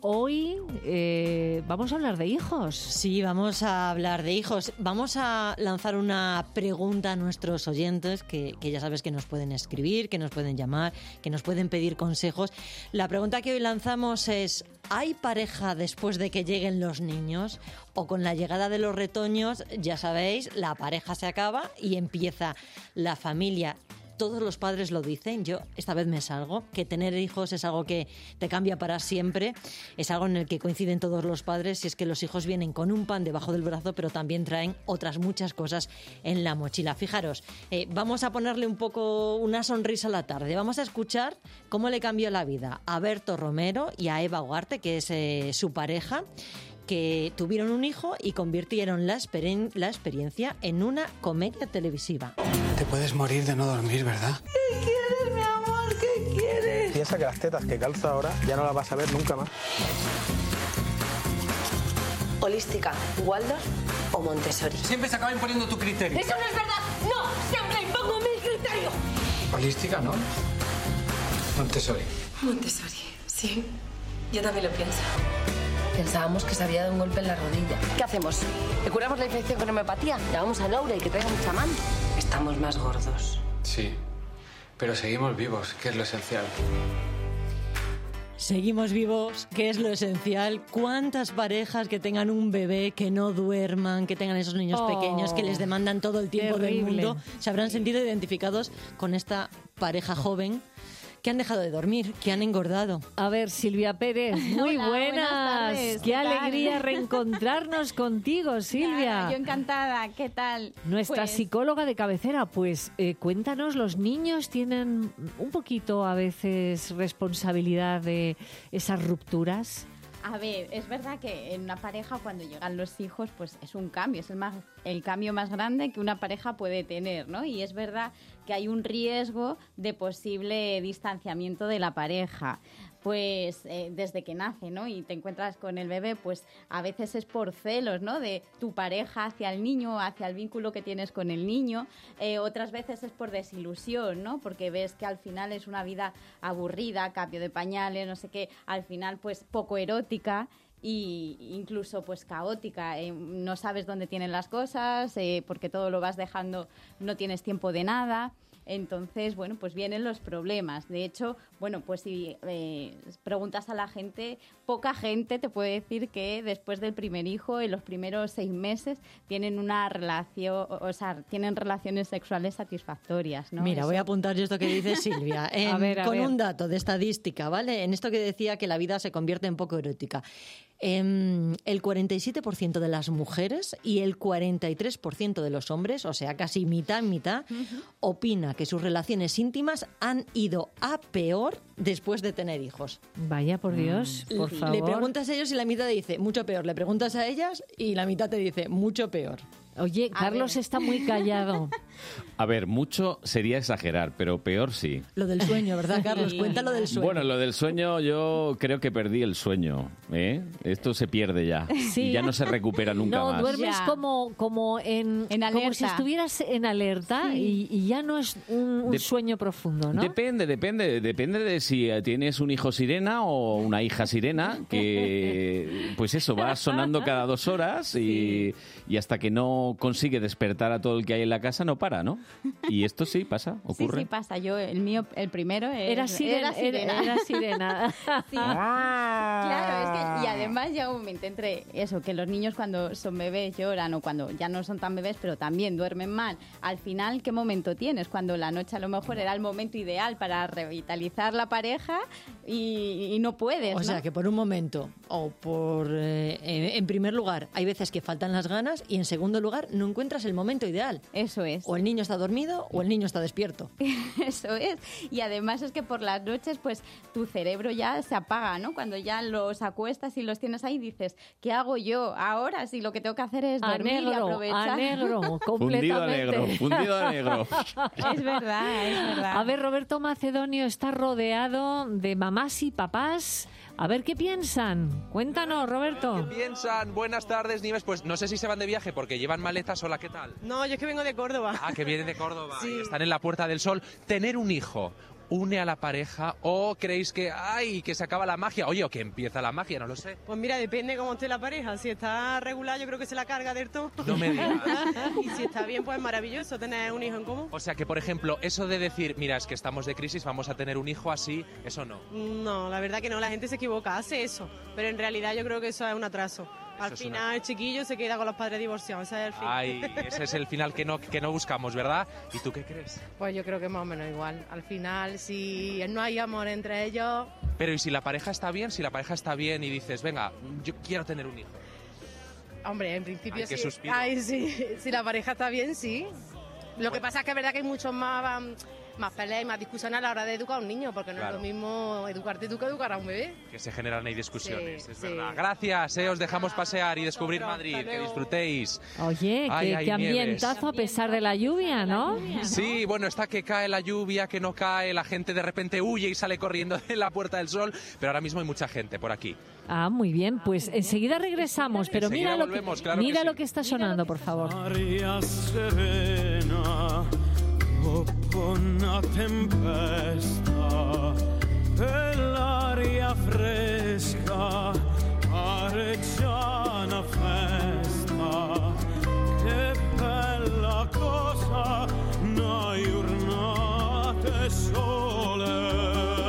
hoy vamos a hablar de hijos. Sí, vamos a hablar de hijos. Vamos a lanzar una pregunta a nuestros oyentes que ya sabes que nos pueden escribir, que nos pueden llamar, que nos pueden pedir consejos. La pregunta que hoy lanzamos es: ¿hay pareja después de que lleguen los niños? O con la llegada de los retoños, ya sabéis, la pareja se acaba y empieza la familia. Todos los padres lo dicen, yo esta vez me salgo, que tener hijos es algo que te cambia para siempre, es algo en el que coinciden todos los padres, y es que los hijos vienen con un pan debajo del brazo, pero también traen otras muchas cosas en la mochila. Fijaros, vamos a ponerle un poco una sonrisa a la tarde, vamos a escuchar cómo le cambió la vida a Berto Romero y a Eva Ugarte, que es su pareja, que tuvieron un hijo y convirtieron la experiencia en una comedia televisiva. Te puedes morir de no dormir, ¿verdad? ¿Qué quieres, mi amor? ¿Qué quieres? Piensa que las tetas que calza ahora ya no las vas a ver nunca más. Holística, Waldorf o Montessori. Siempre se acaba imponiendo tu criterio. ¡Eso no es verdad! ¡No! ¡Siempre impongo mi criterio! Holística, ¿no? Montessori. Montessori, sí. Yo también lo pienso. Pensábamos que se había dado un golpe en la rodilla. ¿Qué hacemos? ¿Le curamos la infección con homeopatía? ¿Llamamos a Laura y que traiga un chamán? Estamos más gordos. Sí, pero seguimos vivos, que es lo esencial. Seguimos vivos, que es lo esencial. ¿Cuántas parejas que tengan un bebé, que no duerman, que tengan esos niños pequeños, que les demandan todo el tiempo del mundo, se habrán sentido identificados con esta pareja joven que han dejado de dormir, que han engordado? A ver, Silvia Pérez, muy Hola, buenas tardes. Qué ¿Qué tal? alegría reencontrarnos contigo, Silvia. Nada, yo encantada, ¿qué tal? Nuestra psicóloga de cabecera, pues cuéntanos, ¿los niños tienen un poquito a veces responsabilidad de esas rupturas? A ver, es verdad que en una pareja cuando llegan los hijos pues es un cambio, es el cambio más grande que una pareja puede tener, ¿no? Y es verdad que hay un riesgo de posible distanciamiento de la pareja. Pues desde que nace, ¿no? Y te encuentras con el bebé, pues a veces es por celos, ¿no? De tu pareja hacia el niño, hacia el vínculo que tienes con el niño. Otras veces es por desilusión, ¿no? Porque ves que al final es una vida aburrida, cambio de pañales, no sé qué, al final pues poco erótica y incluso pues caótica. No sabes dónde tienen las cosas, porque todo lo vas dejando, no tienes tiempo de nada. Entonces, bueno, pues vienen los problemas. De hecho, bueno, pues si preguntas a la gente, poca gente te puede decir que después del primer hijo, en los primeros 6 meses, tienen una relación, o sea, tienen relaciones sexuales satisfactorias, ¿no? Mira, voy a apuntar yo esto que dice Silvia, A ver. un dato de estadística, ¿vale? En esto que decía que la vida se convierte en poco erótica. El 47% de las mujeres y el 43% de los hombres, o sea, casi mitad en mitad, opina que sus relaciones íntimas han ido a peor después de tener hijos. Vaya, por Dios, por favor. Le preguntas a ellos y la mitad te dice mucho peor. Le preguntas a ellas y la mitad te dice mucho peor. Oye, Carlos está muy callado. A ver, mucho sería exagerar, pero peor sí. Lo del sueño, ¿verdad, Carlos? Cuéntalo del sueño. Bueno, lo del sueño, yo creo que perdí el sueño, ¿eh? Esto se pierde ya. Sí. Y ya no se recupera nunca más. No, duermes Ya. como en alerta. como si estuvieras en alerta y ya no es un sueño profundo, ¿no? Depende de si tienes un hijo sirena o una hija sirena, que pues eso, va sonando cada 2 horas y hasta que no consigue despertar a todo el que hay en la casa no para, ¿no? Y esto sí pasa, ocurre. Sí, pasa. Yo, el mío, el primero, Era sirena. Era sirena. Sí. Claro, es que, y además llega un momento entre eso, que los niños cuando son bebés lloran o cuando ya no son tan bebés, pero también duermen mal. Al final, ¿qué momento tienes? Cuando la noche a lo mejor era el momento ideal para revitalizar la pareja y no puedes, O ¿no? sea, que por un momento, o por en primer lugar, hay veces que faltan las ganas y en segundo lugar no encuentras el momento ideal. Eso es. O el niño está dormido o el niño está despierto. Eso es. Y además es que por las noches, pues tu cerebro ya se apaga, ¿no? Cuando ya los acuestas y los tienes ahí, dices, ¿qué hago yo ahora si lo que tengo que hacer es dormir y aprovechar? A negro, completamente. Fundido a negro. Es verdad, es verdad. A ver, Roberto Macedonio está rodeado de mamás y papás. A ver qué piensan. Cuéntanos, Roberto. ¿Qué piensan? Buenas tardes, Nieves. Pues no sé si se van de viaje porque llevan maletas. Hola, ¿qué tal? No, yo es que vengo de Córdoba. Ah, que vienen de Córdoba. Sí. Y están en la Puerta del Sol. Tener un hijo une a la pareja o creéis que que se acaba la magia? Oye, o que empieza la magia, no lo sé. Pues mira, depende cómo esté la pareja. Si está regular, yo creo que se la carga del todo. No me digas. Y si está bien, pues es maravilloso tener un hijo en común. O sea que, por ejemplo, eso de decir, mira, es que estamos de crisis, vamos a tener un hijo así, eso no. No, la verdad que no, la gente se equivoca, hace eso. Pero en realidad yo creo que eso es un atraso. Al final el chiquillo se queda con los padres divorciados, ese es el fin. Ese es el final que no buscamos, ¿verdad? ¿Y tú qué crees? Pues yo creo que más o menos igual. Al final, si no hay amor entre ellos... Pero ¿y si la pareja está bien? Si la pareja está bien y dices, venga, yo quiero tener un hijo. Hombre, en principio sí. Suspiro. Sí. Si la pareja está bien, sí. Lo que pasa es que es verdad que hay muchos más peleas y más discusiones a la hora de educar a un niño, porque no es lo mismo educarte tú que educar a un bebé. Que se generan ahí discusiones, sí, es verdad. Gracias, os dejamos pasear y descubrir Madrid, que disfrutéis. Oye, qué ambientazo a pesar de la lluvia, ¿no? Sí, bueno, está que cae la lluvia, que no cae, la gente de repente huye y sale corriendo de la Puerta del Sol, pero ahora mismo hay mucha gente por aquí. Ah, muy bien, pues enseguida regresamos, pero enseguida mira, volvemos, mira sí. lo que está sonando, por favor. Dopo una tempesta e l'aria fresca pareggia una festa, che bella cosa una giornata sole.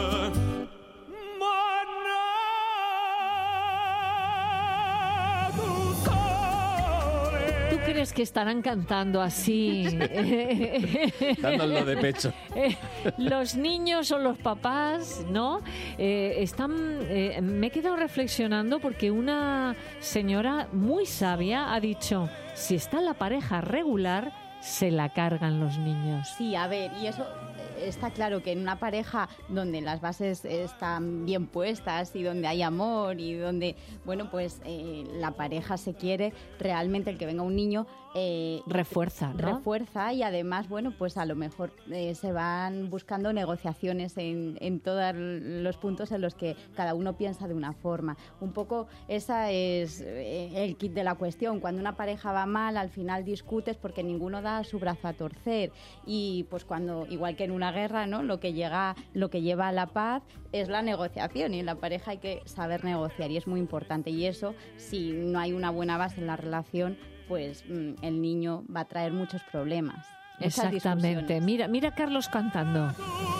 ¿Tú crees que estarán cantando así? Dándolo de pecho. Los niños o los papás, ¿no? Me he quedado reflexionando porque una señora muy sabia ha dicho, si está la pareja regular, se la cargan los niños. Sí, a ver, y eso está claro que en una pareja donde las bases están bien puestas y donde hay amor y donde, bueno, pues la pareja se quiere, realmente el que venga un niño refuerza, ¿no? Refuerza y además, bueno, pues a lo mejor se van buscando negociaciones en todos los puntos en los que cada uno piensa de una forma. Un poco esa es el kit de la cuestión. Cuando una pareja va mal, al final discutes porque ninguno da su brazo a torcer y pues cuando, igual que en una guerra, ¿no? Lo que lleva a la paz es la negociación y en la pareja hay que saber negociar y es muy importante y eso, si no hay una buena base en la relación, pues el niño va a traer muchos problemas. Exactamente. Mira Carlos cantando.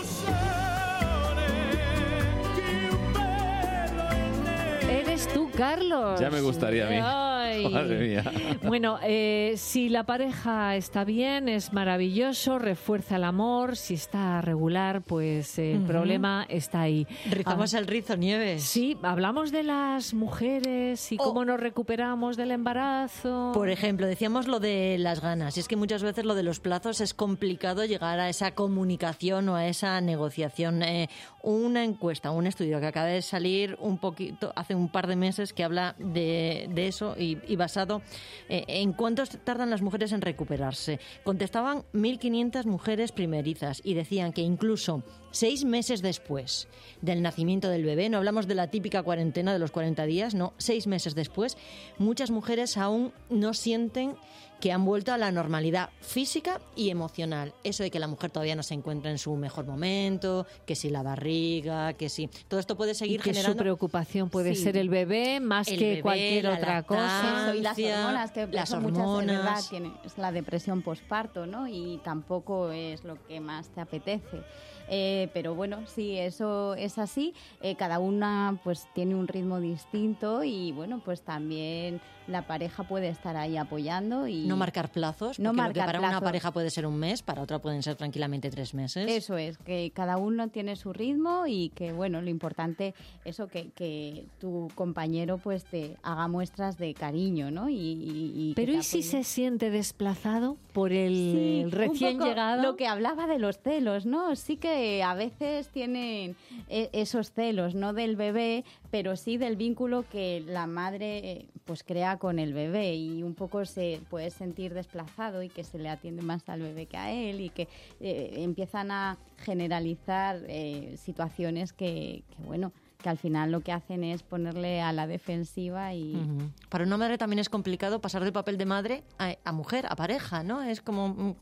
Eres tú, Carlos. Ya me gustaría a mí. Ay. Madre mía. Bueno, si la pareja está bien, es maravilloso, refuerza el amor. Si está regular, pues el problema está ahí. Rizamos el rizo, Nieves. Sí, hablamos de las mujeres y cómo nos recuperamos del embarazo. Por ejemplo, decíamos lo de las ganas. Y es que muchas veces lo de los plazos es complicado llegar a esa comunicación o a esa negociación. Una encuesta, un estudio que acaba de salir un poquito hace un par de meses que habla de eso y basado en cuánto tardan las mujeres en recuperarse. Contestaban 1.500 mujeres primerizas y decían que incluso 6 meses después del nacimiento del bebé, no hablamos de la típica cuarentena de los 40 días, no, 6 meses después, muchas mujeres aún no sienten que han vuelto a la normalidad física y emocional. Eso de que la mujer todavía no se encuentra en su mejor momento, que si la barriga, que si... Todo esto puede seguir generando... Su preocupación puede ser el bebé más que bebé, cualquier otra cosa. Y las hormonas, que las hormonas. Es la depresión posparto, ¿no? Y tampoco es lo que más te apetece. Pero bueno, sí, eso es así. Cada una pues tiene un ritmo distinto y bueno, pues también la pareja puede estar ahí apoyando y no marcar plazos, porque lo que para una pareja puede ser un mes, para otra pueden ser tranquilamente 3 meses. Eso es, que cada uno tiene su ritmo y que bueno, lo importante eso que tu compañero pues te haga muestras de cariño, ¿no? Pero ¿y si se siente desplazado por el recién llegado? Lo que hablaba de los celos, ¿no? Sí que a veces tienen esos celos, no del bebé, pero sí del vínculo que la madre pues crea con el bebé y un poco se puede sentir desplazado y que se le atiende más al bebé que a él y que empiezan a generalizar situaciones que bueno, que al final lo que hacen es ponerle a la defensiva y... Para una madre también es complicado pasar del papel de madre a mujer, a pareja, ¿no? Es como...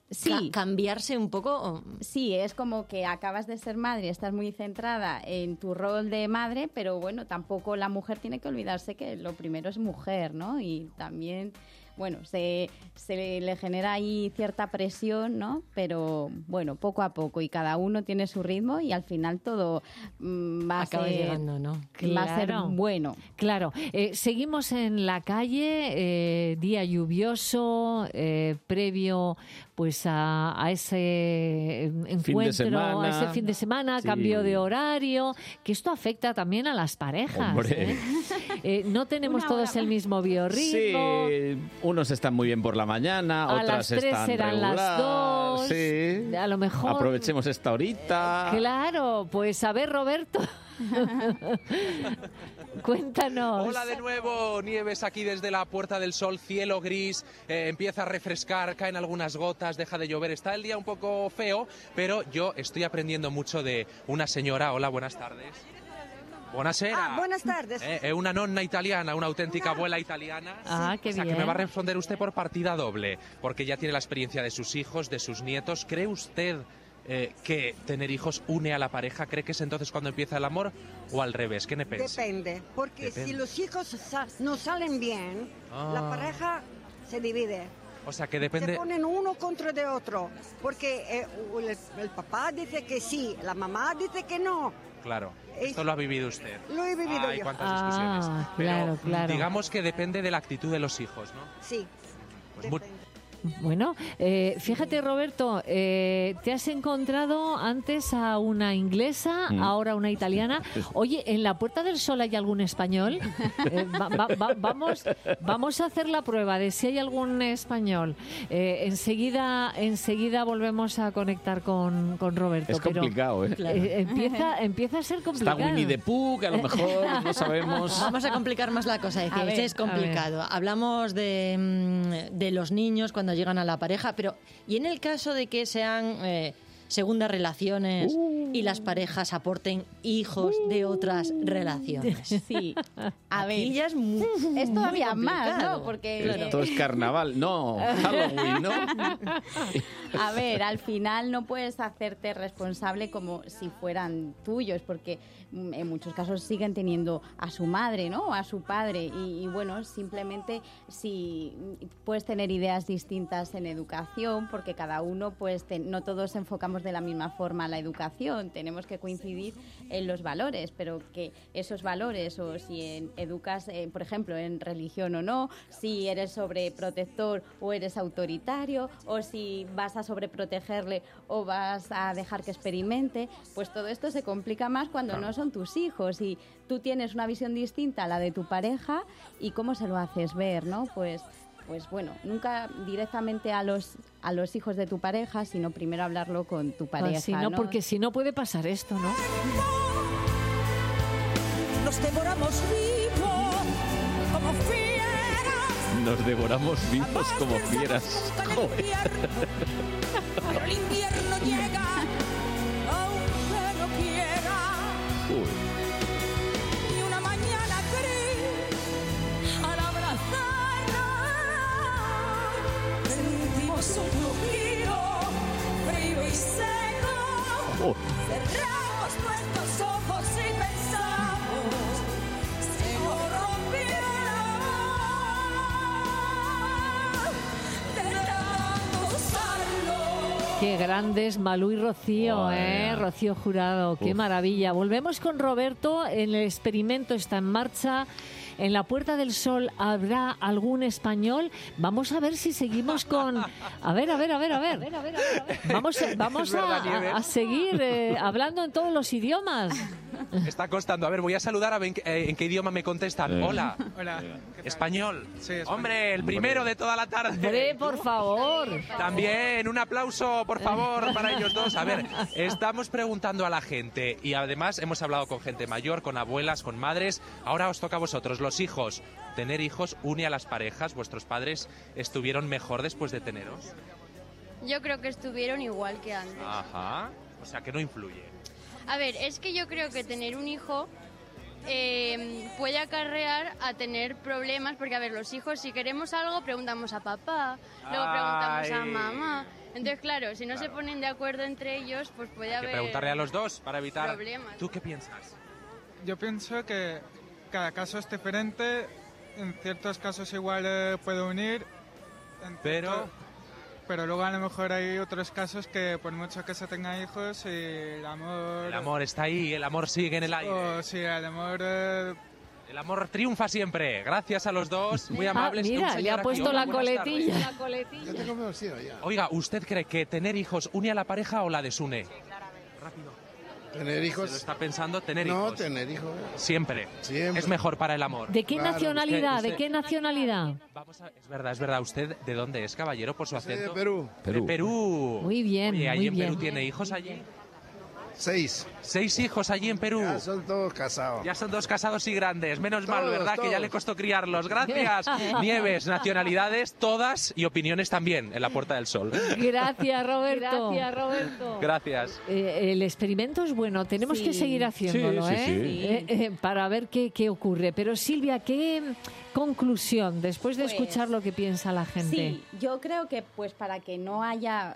Sí. cambiarse un poco. Sí, es como que acabas de ser madre, estás muy centrada en tu rol de madre, pero bueno, tampoco la mujer tiene que olvidarse que lo primero es mujer, ¿no? Y también, bueno, se le genera ahí cierta presión, ¿no? Pero bueno, poco a poco, y cada uno tiene su ritmo y al final todo Acaba llegando, ¿no? Va a ser bueno. Claro. Seguimos en la calle, día lluvioso, previo pues a ese encuentro, a ese fin de semana, Sí. cambio de horario, que esto afecta también a las parejas. Hombre. No tenemos todos el mismo biorritmo. Sí, unos están muy bien por la mañana, A otras las 3 están serán regular. las 2. Sí. A lo mejor. Aprovechemos esta horita. Claro, pues a ver, Roberto. Cuéntanos. Hola de nuevo, Nieves aquí desde la Puerta del Sol, cielo gris, empieza a refrescar, caen algunas gotas, deja de llover, está el día un poco feo, pero yo estoy aprendiendo mucho de una señora. Hola, buenas tardes. Buonasera. Buenas tardes. Una nonna italiana, una auténtica abuela italiana. Qué o sea, bien. que me va a responder usted por partida doble, porque ya tiene la experiencia de sus hijos, de sus nietos. ¿Cree usted que tener hijos une a la pareja? ¿Cree que es entonces cuando empieza el amor o al revés? ¿Qué me piensa? Depende, porque Depende. si los hijos no salen bien, la pareja se divide. O sea, que depende... Se ponen uno contra de otro, porque el papá dice que sí, la mamá dice que no. Claro, esto lo ha vivido usted. Lo he vivido Ay, yo. cuántas discusiones. claro, claro. Digamos que depende de la actitud de los hijos, ¿no? Sí. Pues mu- Bueno, fíjate, Roberto, te has encontrado antes a una inglesa, ahora una italiana. Oye, ¿en la Puerta del Sol hay algún español? Vamos a hacer la prueba de si hay algún español. Enseguida volvemos a conectar con Roberto. Es complicado, ¿eh? Empieza a ser complicado. Está Winnie the Pooh, que a lo mejor no sabemos. Vamos a complicar más la cosa, A ver, es complicado. Hablamos de los niños cuando llegan a la pareja, pero ¿y en el caso de que sean segundas relaciones y las parejas aporten hijos de otras relaciones? Sí. A ver, Aquí ya es es todavía más, complicado. ¿no? Porque Esto es carnaval, no, Halloween, ¿no? a ver, al final no puedes hacerte responsable como si fueran tuyos, porque en muchos casos siguen teniendo a su madre, ¿no? O a su padre. Y bueno, simplemente si puedes tener ideas distintas en educación, porque cada uno, pues no todos enfocamos de la misma forma la educación. Tenemos que coincidir en los valores, pero que esos valores, o si educas, por ejemplo, en religión o no, si eres sobreprotector o eres autoritario, o si vas a sobreprotegerle o vas a dejar que experimente, pues todo esto se complica más cuando no son tus hijos y tú tienes una visión distinta a la de tu pareja y cómo se lo haces ver, ¿no? Pues bueno, nunca directamente a los hijos de tu pareja, sino primero hablarlo con tu pareja, Si no, ¿no? porque si no puede pasar esto, ¿no? Nos devoramos vivos como fieras. Nos devoramos vivos como fieras. Joder. Pero el invierno llega, aunque no quiera. Y una mañana gris, al abrazarnos, sentimos un rugido frío y seco. Cerramos nuestros ojos y pensamos, se rompieron de tanto usarlo. Qué grandes Malú y Rocío, Madre mía. Rocío Jurado, qué maravilla. Volvemos con Roberto, el experimento está en marcha. En la Puerta del Sol habrá algún español. Vamos a ver si seguimos con... A ver. Vamos verdad, Nieves. a seguir hablando en todos los idiomas. Me está costando. A ver, voy a saludar a ver en qué idioma me contestan. Hola. Hola. Español. Sí, español. Hombre, el primero de toda la tarde. Hombre, por favor. También un aplauso, por favor, para ellos dos. A ver, estamos preguntando a la gente y además hemos hablado con gente mayor, con abuelas, con madres. Ahora os toca a vosotros, los hijos. ¿Tener hijos une a las parejas? ¿Vuestros padres estuvieron mejor después de teneros? Yo creo que estuvieron igual que antes. Ajá. O sea, que no influye. A ver, es que yo creo que tener un hijo puede acarrear a tener problemas, porque a ver, los hijos, si queremos algo, preguntamos a papá, luego preguntamos a Ay. mamá. Entonces, claro, si no se ponen de acuerdo entre ellos, pues puede Hay que haber preguntarle a los dos para evitar problemas. ¿Tú qué piensas? Yo pienso que cada caso es diferente. En ciertos casos igual puede unir. Pero luego a lo mejor hay otros casos que por mucho que se tenga hijos y el amor... El amor está ahí, el amor sigue en el aire. Sí, el amor... El amor triunfa siempre. Gracias a los dos, muy amables. Mira, Un señor le ha aquí. puesto Hola, la buenas coletilla. tardes. La coletilla. Ya tengo vencido ya. Oiga, ¿usted cree que tener hijos une a la pareja o la desune? ¿Tener hijos? ¿Se lo está pensando tener No, hijos? tener hijos. Siempre. Siempre. Es mejor para el amor. ¿De qué nacionalidad? Usted- ¿De qué nacionalidad? Es verdad. ¿Usted de dónde es, caballero, por su acento? de Perú. De Perú. Muy bien, Oye, ¿allí muy en bien. Perú tiene hijos allí? 6. 6 hijos allí en Perú. Ya son todos casados. Ya son 2 casados y grandes. Menos mal, Todos, ¿verdad? Que ya todos. le costó criarlos. Gracias. Nieves, nacionalidades, todas y opiniones también en la Puerta del Sol. Gracias, Roberto. Gracias, Roberto. Gracias. El experimento es bueno, tenemos Sí. que seguir haciéndolo, Sí, sí, ¿eh? sí. Para ver qué ocurre. Pero Silvia, ¿qué conclusión después de Pues, escuchar lo que piensa la gente? Sí, yo creo que pues para que no haya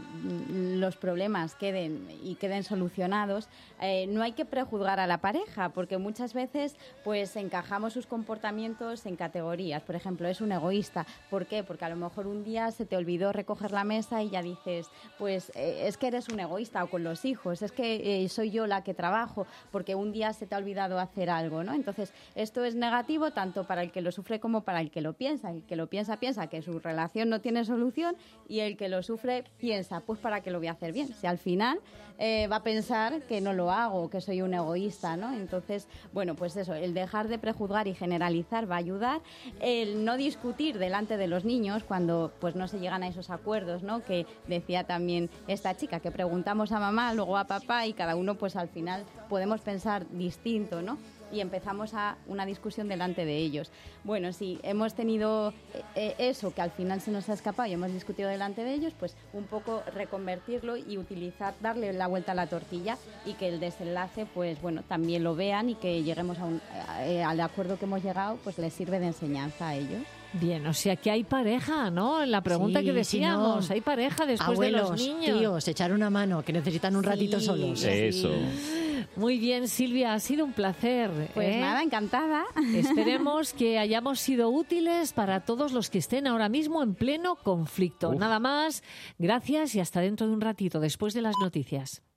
los problemas queden solucionados, no hay que prejuzgar a la pareja, porque muchas veces pues encajamos sus comportamientos en categorías. Por ejemplo, es un egoísta. ¿Por qué? Porque a lo mejor un día se te olvidó recoger la mesa y ya dices, pues es que eres un egoísta, o con los hijos, es que soy yo la que trabajo, porque un día se te ha olvidado hacer algo, ¿no? Entonces, esto es negativo tanto para el que lo sufre como para el que lo piensa. El que lo piensa que su relación no tiene solución, y el que lo sufre piensa, pues ¿para qué lo voy a hacer bien? Si al final va a pensar que no lo hago, que soy un egoísta, ¿no? Entonces, bueno, pues eso, el dejar de prejuzgar y generalizar va a ayudar. El no discutir delante de los niños cuando pues no se llegan a esos acuerdos, ¿no? Que decía también esta chica, que preguntamos a mamá, luego a papá, y cada uno pues al final podemos pensar distinto, ¿no? Y empezamos a una discusión delante de ellos. Bueno, si hemos tenido eso que al final se nos ha escapado y hemos discutido delante de ellos, pues un poco reconvertirlo y darle la vuelta a la tortilla, y que el desenlace, pues bueno, también lo vean, y que lleguemos al acuerdo que hemos llegado, pues les sirve de enseñanza a ellos. Bien, o sea que hay pareja, ¿no? En la pregunta Sí, que decíamos, si no, hay pareja después abuelos, de los niños. tíos, echar una mano, que necesitan un ratito solos. Eso. Muy bien, Silvia, ha sido un placer. Pues nada, encantada. Esperemos que hayamos sido útiles para todos los que estén ahora mismo en pleno conflicto. Nada más, gracias y hasta dentro de un ratito, después de las noticias.